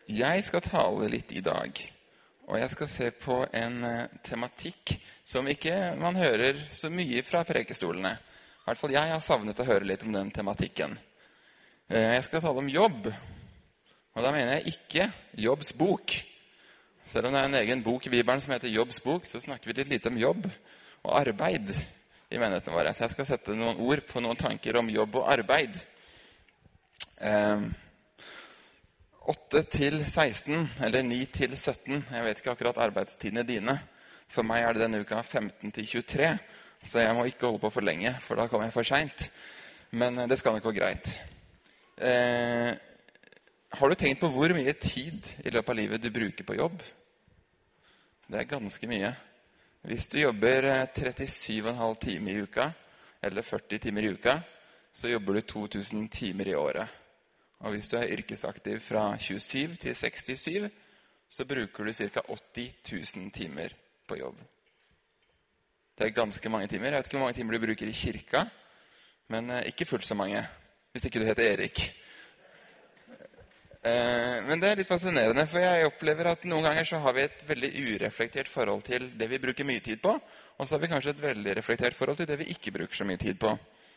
Jeg skal tale litt i dag, og jeg skal se på en tematikk som ikke man hører så mye fra prekestolene. I hvert fall jeg har savnet å høre litt om den tematikken. Jeg skal tale om jobb, og da mener jeg ikke Jobbs bok. Selv om det er en egen bok i Bibelen som heter Jobbs bok, så snakker vi litt lite om jobb og arbeid i menighetene våre. Så jeg skal sette noen ord på noen tanker om jobb og arbeid. 8 til 16, eller 9 til 17. Jeg vet ikke akkurat arbeidstidene dine. For meg er det denne uka 15 til 23, så jeg må ikke holde på for lenge, for da kommer jeg for sent. Men det skal nok gå greit. Har du tenkt på hvor mye tid i løpet av livet du bruker på jobb? Det er ganske mye. Hvis du jobber 37,5 timer i uka, eller 40 timer i uka, så jobber du 2000 timer i året. Og hvis du er yrkesaktiv fra 27 til 67, så bruker du ca. 80 000 timer på jobb. Det er ganske mange timer. Jeg vet ikke hvor mange timer du bruker i kirka, men ikke fullt så mange, hvis ikke du heter Erik. Men det er litt fascinerende, for jeg opplever at noen ganger så har vi et veldig ureflektert forhold til det vi bruker mye tid på, og så har vi kanskje et veldig reflektert forhold til det vi ikke bruker så mye tid på.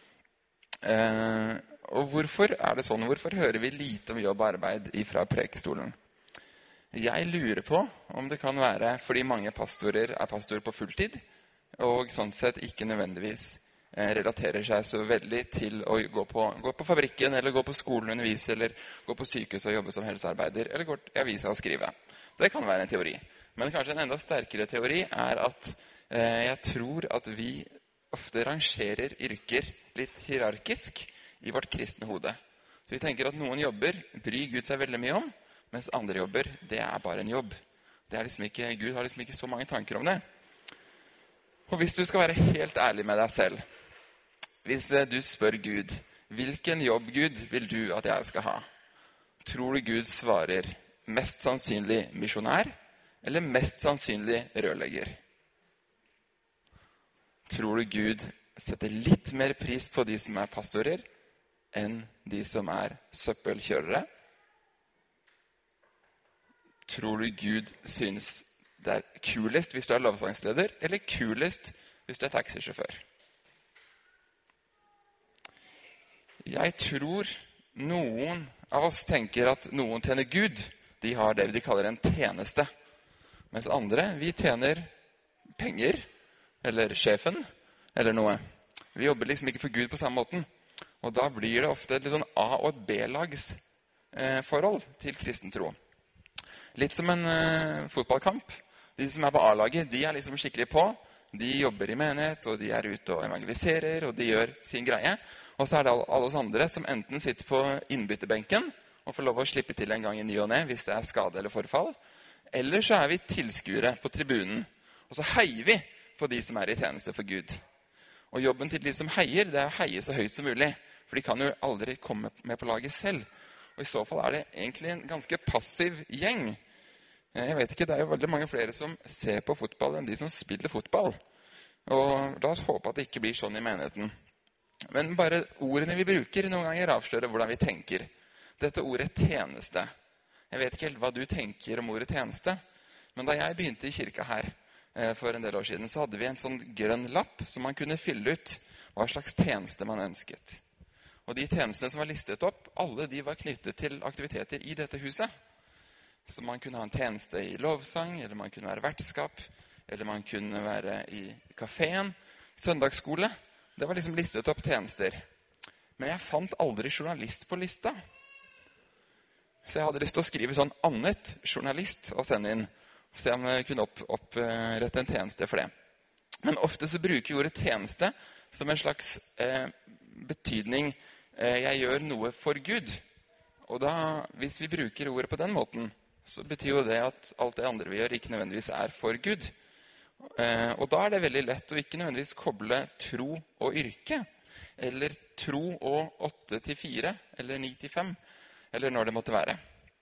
Og hvorfor er det sånn? Hvorfor hører vi lite om jobb og arbeid fra prekestolen? Jeg lurer på om det kan være fordi mange pastorer er pastorer på fulltid, og sånn sett ikke nødvendigvis relaterer seg så veldig til å gå på fabrikken, eller gå på skolen og undervise, eller gå på sykehus og jobbe som helsearbeider, eller gå i avisa og skrive. Det kan være en teori. Men kanskje en enda sterkere teori er at jeg tror at vi ofte rangerer yrker litt hierarkisk i vårt kristne hode. Så vi tenker at noen jobber bryr Gud seg veldig mye om, mens andre jobber, det er bare en jobb. Det er liksom ikke, Gud har liksom ikke så mange tanker om det. Og hvis du skal være helt ærlig med deg selv, hvis du spør Gud, hvilken jobb, Gud, vil du at jeg skal ha? Tror du Gud svarer mest sannsynlig misjonær, eller mest sannsynlig rørlegger? Tror du Gud setter litt mer pris på de som er pastorer, enn de som er søppelkjørere? Tror du Gud synes det er kulest hvis du er lovsangsleder, eller kulest hvis du er taxisjåfør? Jeg tror noen av oss tenker at noen tjener Gud. De har det de kaller en tjeneste. Mens andre, vi tjener penger, eller sjefen, eller noe. Vi jobber liksom ikke for Gud på samme måten. Og da blir det ofte et litt sånn A- og B-lags forhold til kristen tro. Litt som en fotballkamp. De som er på A-laget, de er liksom skikkelig på. De jobber i menighet, og de er ute og evangeliserer, og de gjør sin greie. Og så er det alle oss andre som enten sitter på innbytterbenken og får lov å slippe til en gang i ny og ne hvis det er skade eller forfall. Eller så er vi tilskuere på tribunen, og så heier vi på de som er i tjeneste for Gud. Og jobben til de som heier, det er å heie så høyt som mulig, for de kan jo aldri komme med på laget selv. Og i så fall er det egentlig en ganske passiv gjeng. Jeg vet ikke, det er jo veldig mange flere som ser på fotball enn de som spiller fotball. Og la oss håpe at det ikke blir sånn i menigheten. Men bare ordene vi bruker noen ganger avslører hvordan vi tenker. Dette ordet tjeneste. Jeg vet ikke helt hva du tenker om ordet tjeneste, men da jeg begynte i kirka her for en del år siden, så hadde vi en sånn grønn lapp som man kunne fylle ut hva slags tjeneste man ønsket. Og de tjenestene som var listet opp, alle de var knyttet til aktiviteter i dette huset. Så man kunne ha en tjeneste i lovsang, eller man kunne være vertskap, eller man kunne være i kaféen, søndagsskole. Det var liksom listet opp tjenester. Men jeg fant aldri journalist på lista. Så jeg hadde lyst til å skrive sånn annet journalist og sende inn. Og se om jeg kunne opprette en tjeneste for det. Men ofte så bruker vi ordet tjeneste som en slags betydning. Jeg gjør noe for Gud. Og da, hvis vi bruker ordet på den måten, så betyr jo det at alt det andre vi gjør ikke nødvendigvis er for Gud. Og da er det veldig lett å ikke nødvendigvis koble tro og yrke, eller tro og 8 til 4, eller 9 til 5, eller når det måtte være.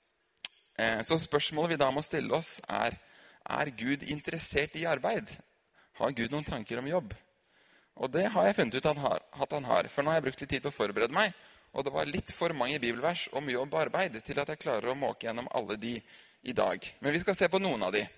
Så spørsmålet vi da må stille oss er Gud interessert i arbeid? Har Gud noen tanker om jobb? Og det har jeg funnet ut at han har, for nå har jeg brukt litt tid på å forberede meg, og det var litt for mange bibelvers om jobb og arbeid til at jeg klarer å måke gjennom alle de i dag. Men vi skal se på noen av de.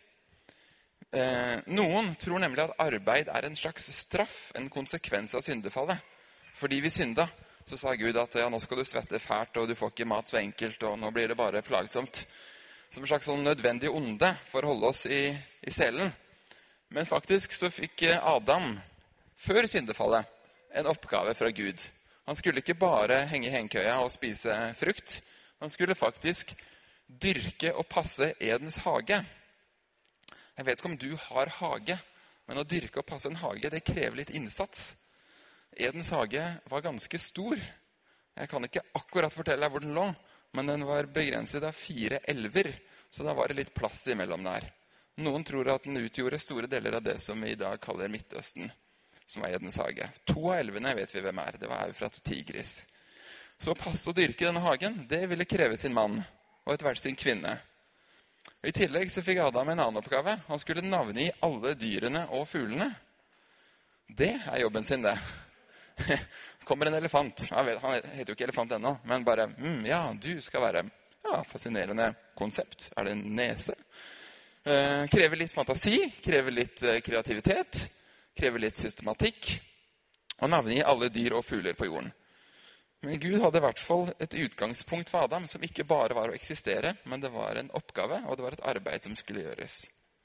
Noen tror nemlig at arbeid er en slags straff, en konsekvens av syndefallet. Fordi vi synda, så sa Gud at ja, nå skal du svette fælt, og du får ikke mat så enkelt, og nå blir det bare plagsomt. Som en slags sånn nødvendig onde for å holde oss i selen. Men faktisk så fikk Adam, før syndefallet, en oppgave fra Gud. Han skulle ikke bare henge i hengekøya og spise frukt. Han skulle faktisk dyrke og passe Edens hage. Jeg vet ikke om du har hage, men å dyrke og passe en hage, det krever litt innsats. Edens hage var ganske stor. Jeg kan ikke akkurat fortelle deg hvor den lå, men den var begrenset av 4 elver, så da var det litt plass imellom der. Noen tror at den utgjorde store deler av det som vi i dag kaller Midtøsten, som var Edens hage. 2 av elvene vet vi hvem er. Det var Eufrat og Tigris. Så å passe og dyrke denne hagen, det ville kreve sin mann, og etter hvert sin kvinne. I tillegg så fikk Adam en annen oppgave. Han skulle navngi alle dyrene og fuglene. Det er jobben sin, det. Kommer en elefant. Han heter jo ikke elefant ennå, men bare, ja, du skal være. Ja, fascinerende konsept. Er det en nese? Krever litt fantasi, krever litt kreativitet, krever litt systematikk, og navngi alle dyr og fugler på jorden. Men Gud hadde i hvert fall et utgangspunkt for Adam som ikke bare var å eksistere, men det var en oppgave, og det var et arbeid som skulle gjøres.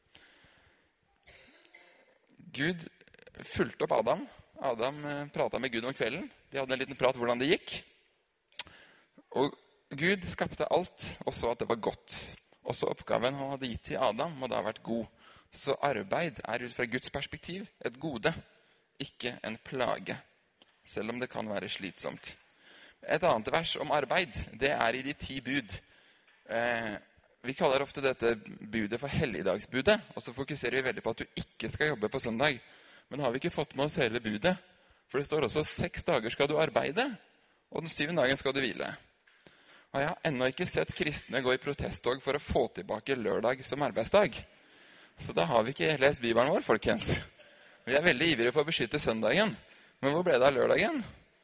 Gud fulgte opp Adam. Adam pratet med Gud om kvelden. De hadde en liten prat hvordan det gikk. Og Gud skapte alt og så at det var godt. Også oppgaven han hadde gitt til Adam må da ha vært god. Så arbeid er ut fra Guds perspektiv et gode, ikke en plage, selv om det kan være slitsomt. Et annet vers om arbeid, det er i de 10 bud. Vi kaller ofte dette budet for helligdagsbudet, og så fokuserer vi veldig på at du ikke skal jobbe på søndag. Men har vi ikke fått med oss hele budet? For det står også 6 dager skal du arbeide, og den 7. dagen skal du hvile. Og jeg har ennå ikke sett kristne gå i protesttog for å få tilbake lørdag som arbeidsdag. Så da har vi ikke lest Bibelen vår, folkens. Vi er veldig ivrige for å beskytte søndagen. Men hvor ble det av lørdagen?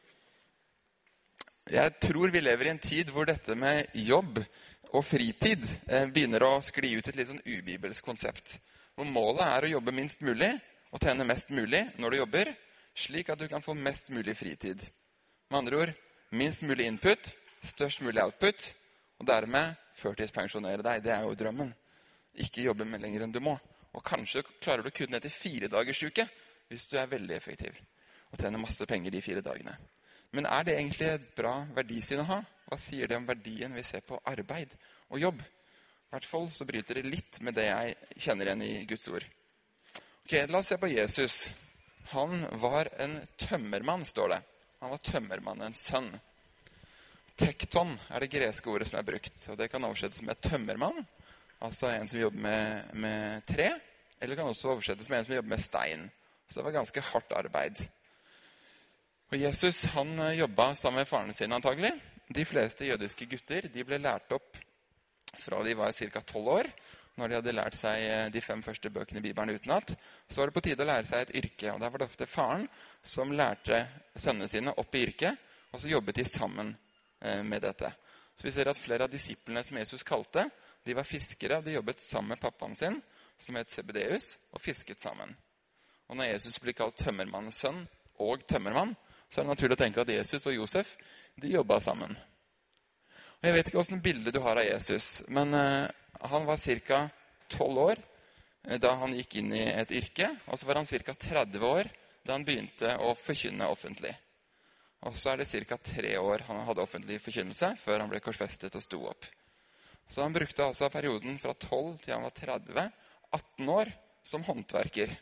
Jeg tror vi lever i en tid hvor dette med jobb og fritid begynner å skli ut et litt sånn ubibelsk konsept. Hvor målet er å jobbe minst mulig og tjene mest mulig når du jobber, slik at du kan få mest mulig fritid. Med andre ord, minst mulig input, størst mulig output, og dermed førtidspensjonere deg. Det er jo drømmen. Ikke jobbe med lenger enn du må. Og kanskje klarer du å kutte ned til 4 dagers uke hvis du er veldig effektiv og tjener masse penger de 4 dagene. Men er det egentlig et bra verdisyn å ha? Hva sier det om verdien vi ser på arbeid og jobb? I hvert fall så bryter det litt med det jeg kjenner igjen i Guds ord. Ok, la oss se på Jesus. Han var en tømmermann, står det. Han var tømmermannens sønn. Tekton er det greske ordet som er brukt, og det kan oversettes med tømmermann, altså en som jobber med tre, eller kan også oversettes med en som jobber med stein. Så det var ganske hardt arbeid. Og Jesus, han jobbet sammen med faren sin antagelig. De fleste jødiske gutter, de ble lært opp fra de var ca. 12 år. Når de hadde lært seg de 5 første bøkene i Bibelen utenat, så var det på tide å lære seg et yrke. Og der var det ofte faren som lærte sønnene sine opp i yrket, og så jobbet de sammen med dette. Så vi ser at flere av disiplene som Jesus kalte, de var fiskere, og de jobbet sammen med pappaen sin, som het Zebedeus, og fisket sammen. Og når Jesus blir kalt tømmermannens sønn og tømmermann, så er det naturlig å tenke at Jesus og Josef, de jobbet sammen. Og jeg vet ikke hvordan bilde du har av Jesus, men han var ca. 12 år da han gikk inn i et yrke, og så var han ca. 30 år da han begynte å forkynne offentlig. Og så er det ca. 3 år han hadde offentlig forkynnelse før han ble korsfestet og sto opp. Så han brukte altså perioden fra 12 til han var 30, 18 år som håndverker.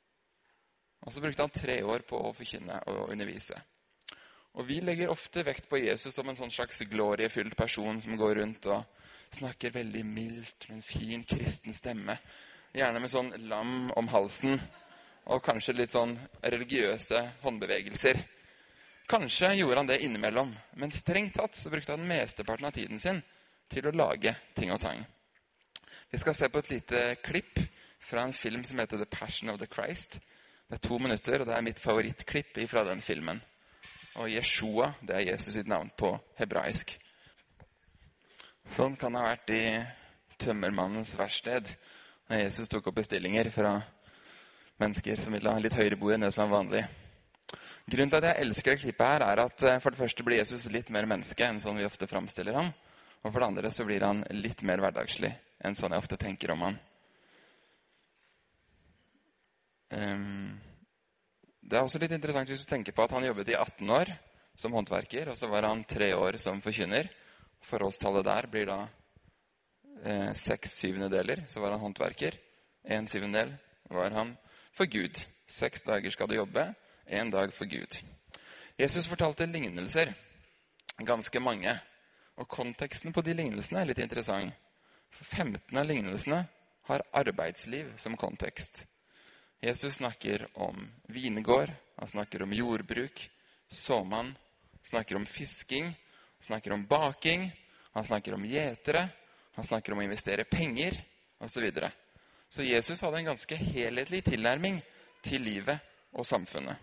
Og så brukte han 3 år på å forkynne og undervise. Og vi legger ofte vekt på Jesus som en sånn slags gloriefylt person som går rundt og snakker veldig mildt med en fin kristen stemme. Gjerne med sånn lam om halsen og kanskje litt sånn religiøse håndbevegelser. Kanskje gjorde han det innimellom, men strengt tatt så brukte han mesteparten av tiden sin til å lage ting og tang. Vi skal se på et lite klipp fra en film som heter The Passion of the Christ. Det er 2 minutter, og det er mitt favorittklipp fra den filmen. Og Jeshua, det er Jesus sitt navn på hebraisk. Sånn kan det ha vært i tømmermannens verksted, når Jesus tok opp bestillinger fra mennesker som ville ha litt høyere bord enn det som er vanlig. Grunnen til at jeg elsker det klippet her, er at for det første blir Jesus litt mer menneske enn sånn vi ofte framstiller ham. Og for det andre så blir han litt mer hverdagslig enn sånn jeg ofte tenker om han. Det er også litt interessant hvis du tenker på at han jobbet i 18 år som håndverker, og så var han 3 år som forkynner. Forholdstallet der blir da 6/7, så var han håndverker. 1/7 var han for Gud. 6 dager skal du jobbe, 1 dag for Gud. Jesus fortalte lignelser, ganske mange. Og konteksten på de lignelsene er litt interessant. For 15 av lignelsene har arbeidsliv som kontekst. Jesus snakker om vingård, han snakker om jordbruk, såmann, snakker om fisking, snakker om baking, han snakker om gjetere, han snakker om å investere penger, og så videre. Så Jesus hadde en ganske helhetlig tilnærming til livet og samfunnet.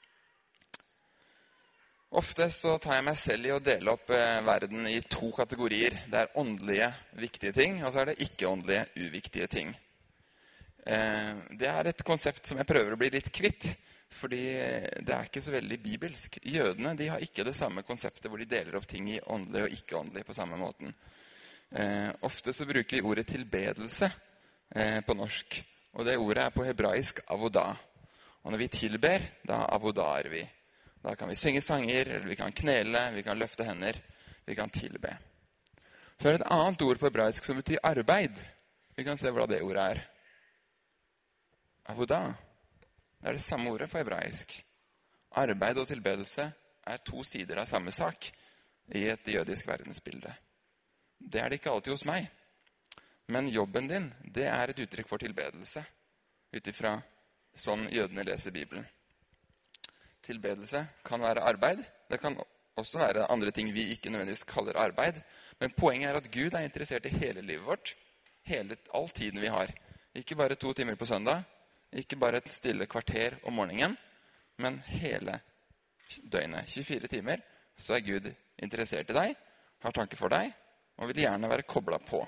Ofte så tar jeg meg selv i å dele opp verden i 2 kategorier. Det er åndelige, viktige ting, og så er det ikke-åndelige, uviktige ting. Det er et konsept som jeg prøver å bli litt kvitt, fordi det er ikke så veldig bibelsk. Jødene de har ikke det samme konseptet hvor de deler opp ting i åndelig og ikke-åndelig på samme måten. Ofte så bruker vi ordet tilbedelse på norsk, og det ordet er på hebraisk avodah. Og når vi tilber, da avodaer vi. Da kan vi synge sanger, eller vi kan knele, vi kan løfte hender, vi kan tilbe. Så er det et annet ord på hebraisk som betyr arbeid. Vi kan se hva det ordet er. Avodah. Det er det samme ordet på hebraisk. Arbeid og tilbedelse er 2 sider av samme sak i et jødisk verdensbilde. Det er det ikke alltid hos meg. Men jobben din, det er et uttrykk for tilbedelse, utifra sånn jødene leser Bibelen. Tilbedelse kan være arbeid. Det kan også være andre ting vi ikke nødvendigvis kaller arbeid. Men poenget er at Gud er interessert i hele livet vårt. All tiden vi har. Ikke bare 2 timer på søndag. Ikke bare et stille kvarter om morgenen. Men hele døgnet. 24 timer. Så er Gud interessert i deg. Har tanke for deg. Og vil gjerne være koblet på.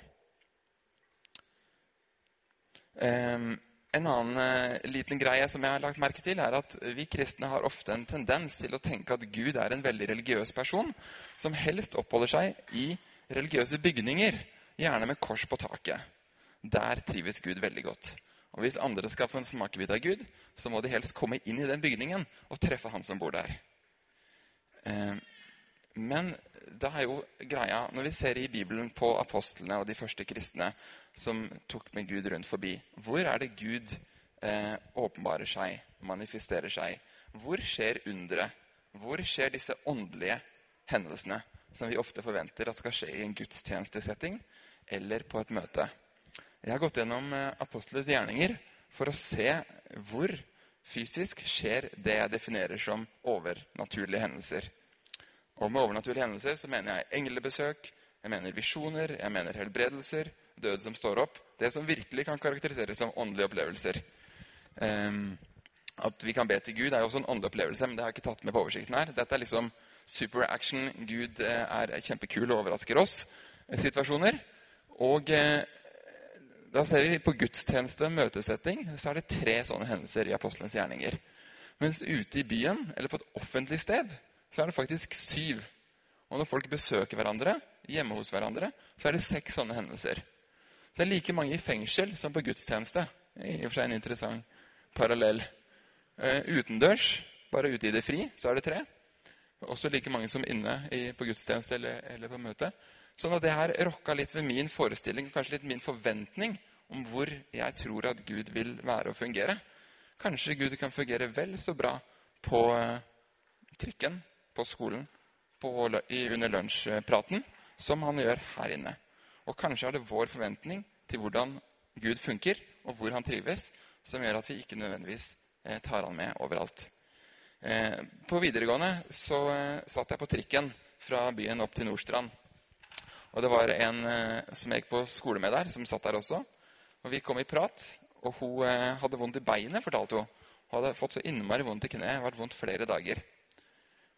En annen liten greie som jeg har lagt merke til, er at vi kristne har ofte en tendens til å tenke at Gud er en veldig religiøs person, som helst oppholder seg i religiøse bygninger, gjerne med kors på taket. Der trives Gud veldig godt. Og hvis andre skal få en smakebit av Gud, så må de helst komme inn i den bygningen og treffe han som bor der. Men det er jo greia, når vi ser i Bibelen på apostlene og de første kristne som tok med Gud rundt forbi, hvor er det Gud åpenbarer seg, manifesterer seg? Hvor skjer undre? Hvor skjer disse åndelige hendelsene som vi ofte forventer at skal skje i en gudstjenestesetting eller på et møte? Jeg har gått gjennom apostlenes gjerninger for å se hvor fysisk skjer det jeg definerer som overnaturlige hendelser. Og med overnaturlige hendelser så mener jeg englebesøk, jeg mener visjoner, jeg mener helbredelser, døde som står opp. Det som virkelig kan karakteriseres som åndelige opplevelser. At vi kan be til Gud er jo også en åndelig opplevelse, men det har jeg ikke tatt med på oversikten her. Dette er liksom super action, Gud er kjempekul og overrasker oss situasjoner. Og da ser vi på gudstjeneste og møtesetting, så er det 3 sånne hendelser i apostelens gjerninger. Mens ute i byen, eller på et offentlig sted, så er det faktisk 7. Og når folk besøker hverandre, hjemme hos hverandre, så er det 6 sånne hendelser. Så det er like mange i fengsel som på gudstjeneste. I og for seg en interessant parallell. Utendørs, bare ute i det fri, så er det 3. Også like mange som inne på gudstjeneste eller på møte. Sånn at det her rokka litt ved min forestilling, kanskje litt min forventning om hvor jeg tror at Gud vil være og fungere. Kanskje Gud kan fungere vel så bra på trikken, på skolen, under lunsjpraten, som han gjør her inne. Og kanskje er det vår forventning til hvordan Gud funker, og hvor han trives, som gjør at vi ikke nødvendigvis tar han med overalt. På videregående så satt jeg på trikken fra byen opp til Nordstrand. Og det var en som jeg gikk på skole med der, som satt der også. Og vi kom i prat, og hun hadde vondt i beinet, fortalte hun. Hun hadde fått så innmari vondt i kneet, vært vondt flere dager.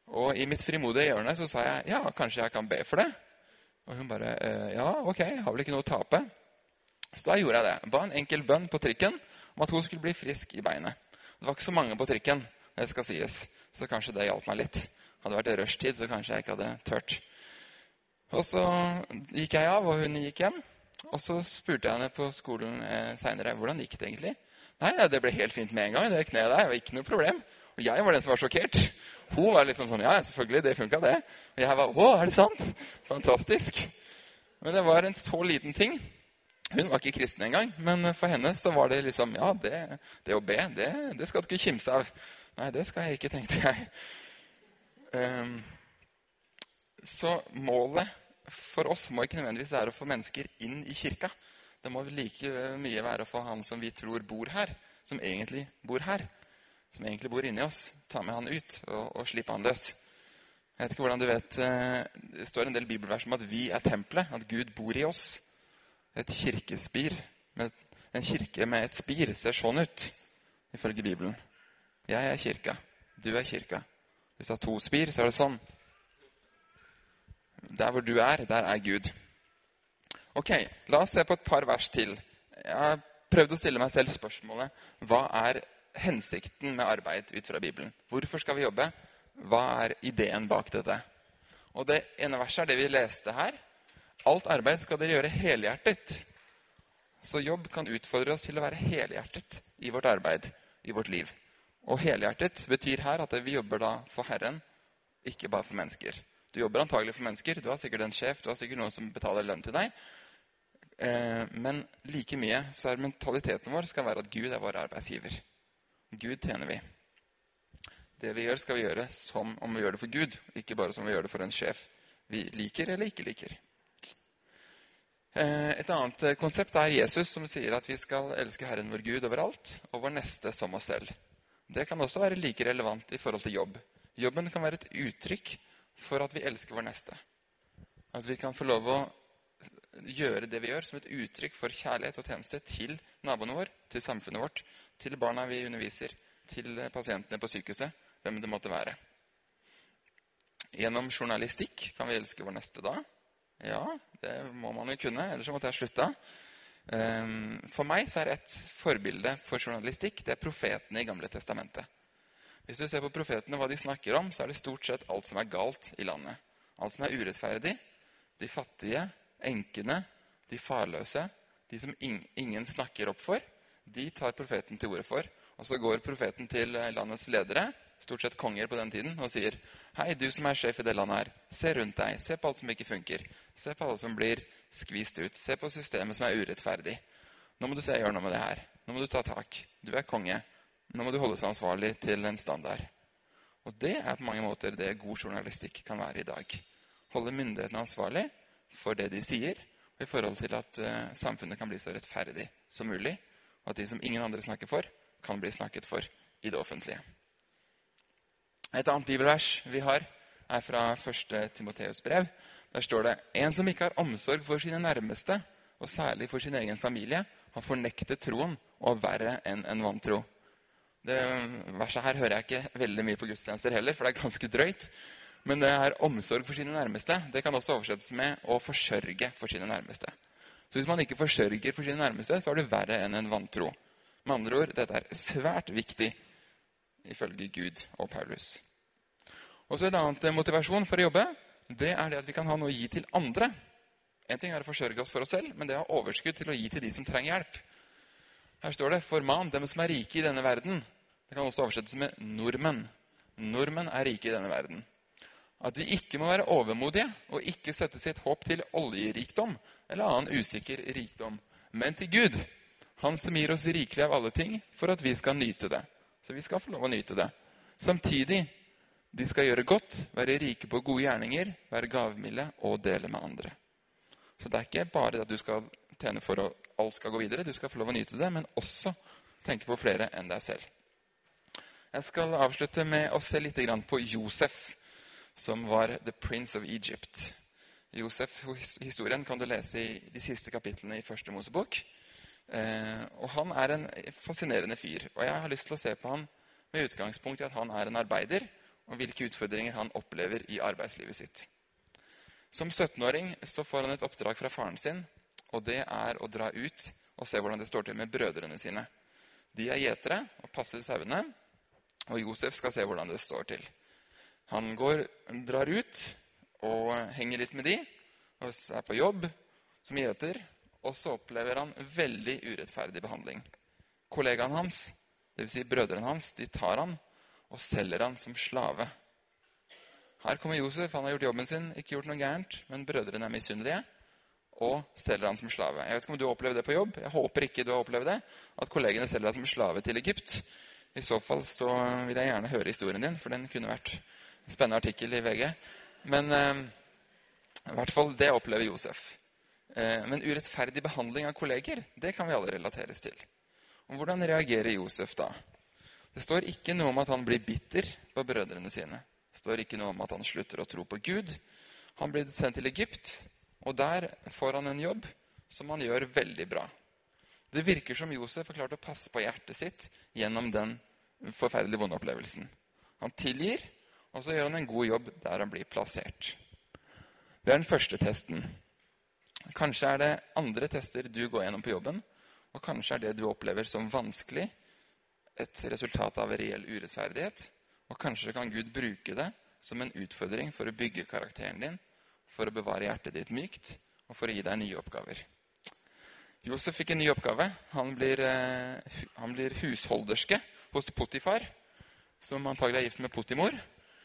Og i mitt frimodige hjørne så sa jeg, ja, kanskje jeg kan be for det? Og hun bare, ja, ok, jeg har vel ikke noe å tape. Så da gjorde jeg det. Ba en enkel bønn på trikken om at hun skulle bli frisk i beinet. Det var ikke så mange på trikken, det skal sies. Så kanskje det hjalp meg litt. Hadde vært rushtid, så kanskje jeg ikke hadde tørt. Og så gikk jeg av, og hun gikk hjem. Og så spurte jeg henne på skolen senere, hvordan gikk det egentlig? Nei, det ble helt fint med en gang, det kneet der, det var ikke noe problem. Og jeg var den som var sjokkert. Hun var liksom sånn, ja, selvfølgelig, det funket det. Og jeg var, er det sant? Fantastisk. Men det var en så liten ting. Hun var ikke kristen engang, men for henne så var det liksom, ja, det å be, det skal du ikke kimse av. Nei, det skal jeg ikke, tenkte jeg. Så målet for oss må ikke nødvendigvis være å få mennesker inn i kirka. Det må like mye være å få han som vi tror bor her, som egentlig bor her, som egentlig bor inni oss. Ta med han ut og slippe han løs. Jeg vet ikke hvordan du vet, det står en del bibelvers om at vi er tempelet, at Gud bor i oss. Et kirkespir, en kirke med et spir ser sånn ut, ifølge Bibelen. Jeg er kirka, du er kirka. Hvis du har 2 spir, så er det sånn. Der hvor du er, der er Gud. Ok, la oss se på et par vers til. Jeg har prøvd å stille meg selv spørsmålet, hva er hensikten med arbeid ut fra Bibelen? Hvorfor skal vi jobbe? Hva er ideen bak dette? Og det ene verset er det vi leste her. Alt arbeid skal dere gjøre helhjertet. Så jobb kan utfordre oss til å være helhjertet i vårt arbeid, i vårt liv. Og helhjertet betyr her at vi jobber da for Herren, ikke bare for mennesker. Du jobber antagelig for mennesker, du har sikkert en sjef, du har sikkert noen som betaler lønn til deg. Men like mye så er mentaliteten vår skal være at Gud er vår arbeidsgiver. Gud tjener vi. Det vi gjør skal vi gjøre som om vi gjør det for Gud, ikke bare som vi gjør det for en sjef vi liker eller ikke liker. Et annet konsept er Jesus som sier at vi skal elske Herren vår Gud overalt, og vår neste som oss selv. Det kan også være like relevant i forhold til jobb. Jobben kan være et uttrykk for at vi elsker vår neste. At vi kan få lov å gjøre det vi gjør som et uttrykk for kjærlighet og tjeneste til naboene våre, til samfunnet vårt, til barna vi underviser, til pasientene på sykehuset, hvem det måtte være. Gjennom journalistikk kan vi elske vår neste da. Ja, det må man jo kunne, ellers så måtte jeg slutte. For meg så er et forbilde for journalistikk, det er profetene i Gamle Testamentet. Hvis du ser på profetene hva de snakker om, så er det stort sett alt som er galt i landet. Alt som er urettferdig, de fattige, enkene, de farløse, de som ingen snakker opp for, de tar profeten til orde for. Og så går profeten til landets ledere, stort sett konger på den tiden, og sier, hei, du som er sjef i det landet her, se rundt deg, se på alt som ikke funker, se på alle som blir skvist ut, se på systemet som er urettferdig. Nå må du gjøre noe med det her. Nå må du ta tak. Du er konge. Nå må du holde seg ansvarlig til en standard. Og det er på mange måter det god journalistikk kan være i dag. Holde myndighetene ansvarlig for det de sier, og i forhold til at samfunnet kan bli så rettferdig som mulig, og at de som ingen andre snakker for, kan bli snakket for i det offentlige. Et annet bibelvers vi har er fra 1. Timotheus brev. Der står det, en som ikke har omsorg for sine nærmeste, og særlig for sin egen familie, har fornektet troen og er verre enn en vantro. Det verset her hører jeg ikke veldig mye på gudstjenester heller, for det er ganske drøyt. Men det er omsorg for sine nærmeste. Det kan også oversettes med å forsørge for sine nærmeste. Så hvis man ikke forsørger for sine nærmeste, så er det verre enn en vantro. Med andre ord, dette er svært viktig ifølge Gud og Paulus. Og så en annen motivasjon for å jobbe, det er det at vi kan ha noe å gi til andre. En ting er å forsørge oss for oss selv, men det er overskudd til å gi til de som trenger hjelp. Her står det, forman dem som er rike i denne verden. Det kan også oversettes med nordmenn. Nordmenn er rike i denne verden. At de ikke må være overmodige og ikke sette sitt håp til oljerikdom eller annen usikker rikdom, men til Gud. Han som gir oss rikelig av alle ting for at vi skal nyte det. Så vi skal få lov å nyte det. Samtidig, de skal gjøre godt, være rike på gode gjerninger, være gavmilde og dele med andre. Så det er ikke bare at du skal tjene for at alt skal gå videre, du skal få lov å nyte det, men også tenke på flere enn deg selv. Jeg skal avslutte med å se litt på Josef, som var the prince of Egypt. Josef-historien kan du lese i de siste kapitlene i Første Mosebok. Og han er en fascinerende fyr, og jeg har lyst til å se på han med utgangspunkt i at han er en arbeider, og hvilke utfordringer han opplever i arbeidslivet sitt. Som 17-åring så får han et oppdrag fra faren sin, og det er å dra ut og se hvordan det står til med brødrene sine. De er gjetere og passer sauene, og Josef skal se hvordan det står til. Han drar ut og henger litt med de, og er på jobb som gjeter, og så opplever han veldig urettferdig behandling. Kollegaen hans, det vil si brødrene hans, de tar han og selger han som slave. Her kommer Josef, han har gjort jobben sin, ikke gjort noe gærent, men brødrene er misunnelige, og selger han som slave. Jeg vet ikke om du har opplevd det på jobb, jeg håper ikke du har opplevd det, at kollegene selger deg som slave til Egypt. I så fall så vil jeg gjerne høre historien din, for den kunne vært en spennende artikkel i VG. Men i hvert fall det opplever Josef. Men urettferdig behandling av kolleger, det kan vi alle relateres til. Og hvordan reagerer Josef da? Det står ikke noe om at han blir bitter på brødrene sine. Det står ikke noe om at han slutter å tro på Gud. Han blir sendt til Egypt, og der får han en jobb som han gjør veldig bra. Det virker som Josef har klart å passe på hjertet sitt gjennom den forferdelige vonde opplevelsen. Han tilgir, og så gjør han en god jobb der han blir plassert. Det er den første testen. Kanskje er det andre tester du går gjennom på jobben, og kanskje er det du opplever som vanskelig, et resultat av reell urettferdighet, og kanskje kan Gud bruke det som en utfordring for å bygge karakteren din, for å bevare hjertet ditt mykt, og for å gi deg nye oppgaver. Josef fikk en ny oppgave. Han blir husholderske hos Potifar, som antagelig er gift med Potimor.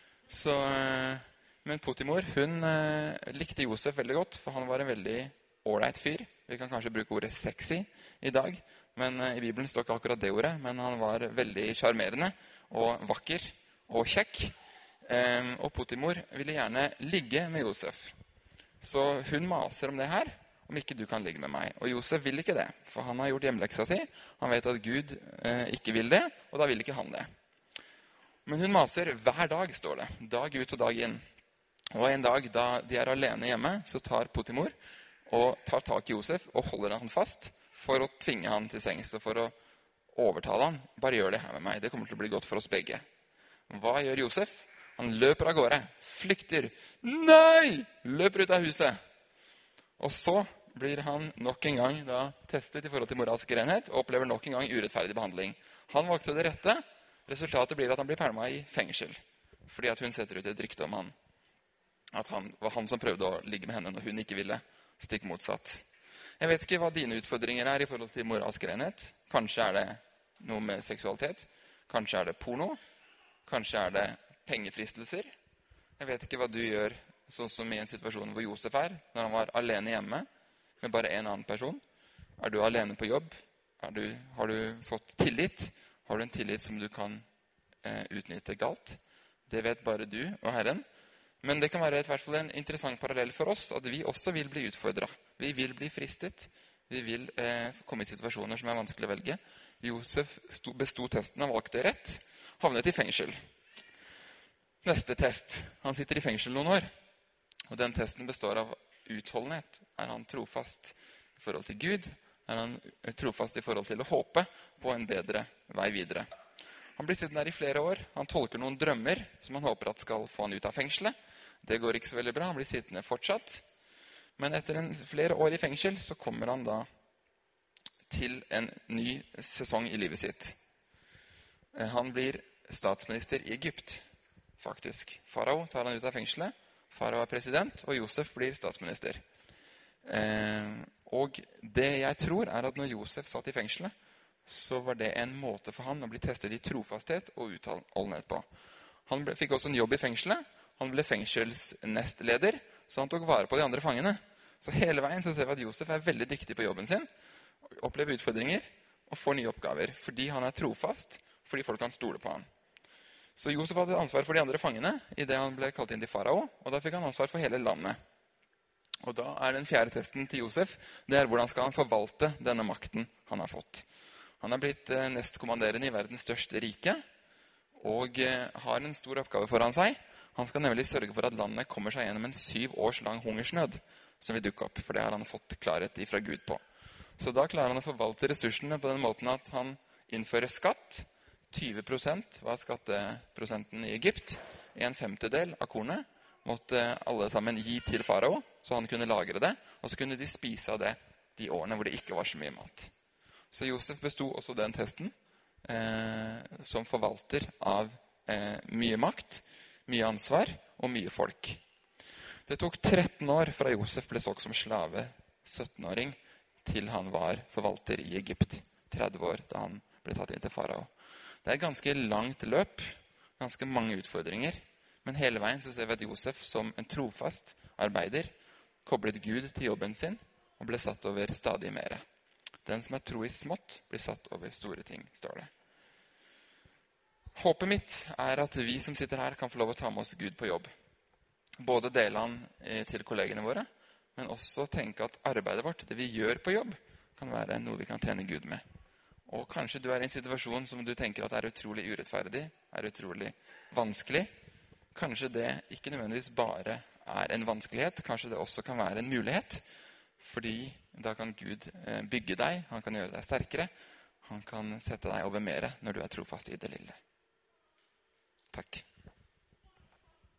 Men Potimor, hun likte Josef veldig godt, for han var en veldig ålreit fyr. Vi kan kanskje bruke ordet sexy i dag, men i Bibelen står ikke akkurat det ordet, men han var veldig charmerende og vakker og kjekk. Og Potimor ville gjerne ligge med Josef. Så hun maser om det her, om ikke du kan ligge med meg. Og Josef vil ikke det, for han har gjort hjemmeleksa si. Han vet at Gud ikke vil det, og da vil ikke han det. Men hun maser hver dag, står det. Dag ut og dag inn. Og en dag da de er alene hjemme, så tar Potimor og tar tak i Josef og holder han fast for å tvinge han til sengs og for å overtale han. Bare gjør det her med meg, det kommer til å bli godt for oss begge. Hva gjør Josef? Han løper av gårde, flykter. Nei! Løper ut av huset. Og så blir han nok en gang da testet i forhold til moralsk renhet og opplever nok en gang urettferdig behandling. Han valgte det rette. Resultatet blir at han blir perma i fengsel. Fordi at hun setter ut et rykte om han. At han var han som prøvde å ligge med henne når hun ikke ville. Stikk motsatt. Jeg vet ikke hva dine utfordringer er i forhold til moralsk renhet. Kanskje er det noe med seksualitet. Kanskje er det porno. Kanskje er det pengefristelser. Jeg vet ikke hva du gjør, sånn som i en situasjon hvor Josef er, når han var alene hjemme med bare en annen person. Er du alene på jobb? Har du fått tillit? Har du en tillit som du kan utnytte galt? Det vet bare du og Herren. Men det kan være i hvert fall en interessant parallell for oss, at vi også vil bli utfordret. Vi vil bli fristet. Vi vil komme i situasjoner som er vanskelig å velge. Josef bestod testen og valgte rett, havnet i fengsel. Neste test. Han sitter i fengsel noen år, og den testen består av utholdenhet. Er han trofast i forhold til Gud? Er han trofast i forhold til å håpe på en bedre vei videre? Han blir sittende der i flere år. Han tolker noen drømmer som han håper at skal få han ut av fengselet. Det går ikke så veldig bra. Han blir sittende fortsatt. Men etter flere år i fengsel så kommer han da til en ny sesong i livet sitt. Han blir statsminister i Egypt, faktisk. Farao tar han ut av fengselet. Farao er president, og Josef blir statsminister. Og det jeg tror er at når Josef satt i fengselet, så var det en måte for han å bli testet i trofasthet og utholdenhet på. Han fikk også en jobb i fengselet. Han ble fengselsnestleder, så han tok vare på de andre fangene. Så hele veien så ser vi at Josef er veldig dyktig på jobben sin, opplever utfordringer og får nye oppgaver, fordi han er trofast, fordi folk kan stole på han. Så Josef hadde ansvar for de andre fangene i det han ble kalt inn til farao, og da fikk han ansvar for hele landet. Og da er den fjerde testen til Josef, det er hvordan skal han forvalte denne makten han har fått. Han er blitt nestkommanderende i verdens største rike, og har en stor oppgave foran seg. Han skal nemlig sørge for at landet kommer seg gjennom en 7 års lang hungersnød, som vil dukke opp, for det har han fått klarhet ifra Gud på. Så da klarer han å forvalte ressursene på den måten at han innfører skatt. 20% var skatteprosenten i Egypt. 1/5 av kornet måtte alle sammen gi til farao, så han kunne lagre det, og så kunne de spise av det de årene hvor det ikke var så mye mat. Så Josef bestod også den testen som forvalter av mye makt, mye ansvar og mye folk. Det tok 13 år fra Josef ble solgt som slave, 17-åring, til han var forvalter i Egypt, 30 år da han ble tatt inn til farao. Det er et ganske langt løp, ganske mange utfordringer, men hele veien så ser vi at Josef som en trofast arbeider koblet Gud til jobben sin og ble satt over stadig mer. Den som er tro i smått blir satt over store ting, står det. Håpet mitt er at vi som sitter her kan få lov å ta med oss Gud på jobb. Både dele han til kollegene våre, men også tenke at arbeidet vårt, det vi gjør på jobb, kan være noe vi kan tjene Gud med. Og kanskje du er i en situasjon som du tenker at er utrolig urettferdig, er utrolig vanskelig. Kanskje det ikke nødvendigvis bare er en vanskelighet, kanskje det også kan være en mulighet, fordi da kan Gud bygge deg, han kan gjøre deg sterkere, han kan sette deg over mere når du er trofast i det lille. Takk.